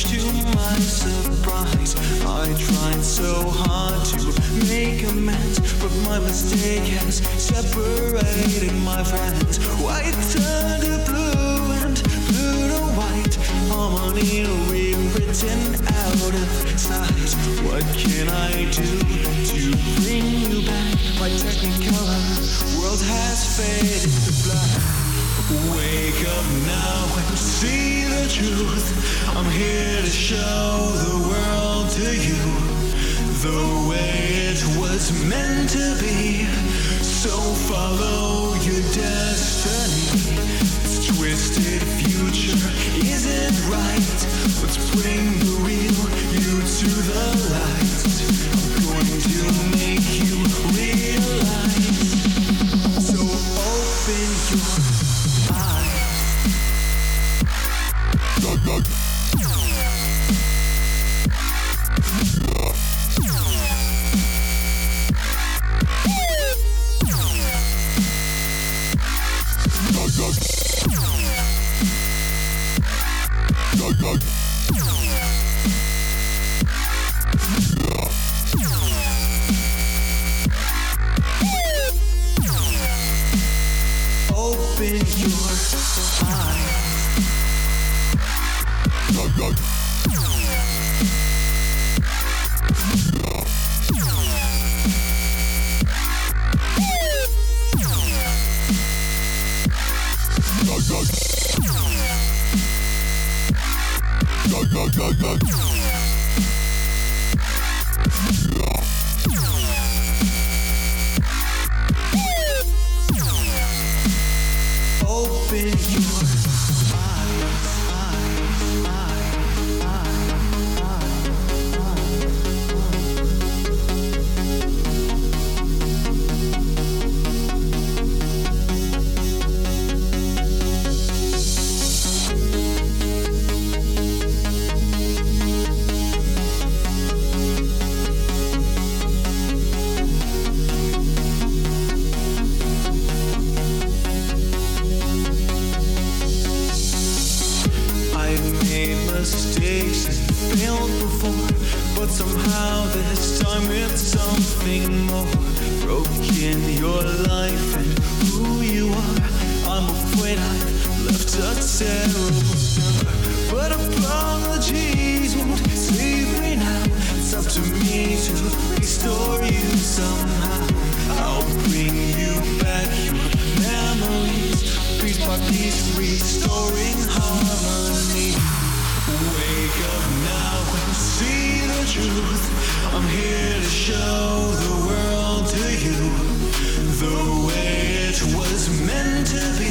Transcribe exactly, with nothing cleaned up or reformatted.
much to my surprise. I tried so hard to make amends, but my mistake has separated my friends. White turned to blue and blue to white, harmony rewritten out of sight. What can I do to bring you back? My technicolor world has faded to black. Wake up now and see the truth. I'm here to show the world to you the way it was meant to be. So follow your destiny. This twisted future isn't right. Let's bring the real you to the light. I'm going to make you realize. So open your open your eyes. Open your mistakes and failed before, but somehow this time it's something more. Broken your life and who you are. I'm afraid I've left a terrible scar, but apologies won't save me now. It's up to me to restore you somehow. I'll bring you back your memories, piece by piece, restoring harmony. Wake up now and see the truth. I'm here to show the world to you the way it was meant to be.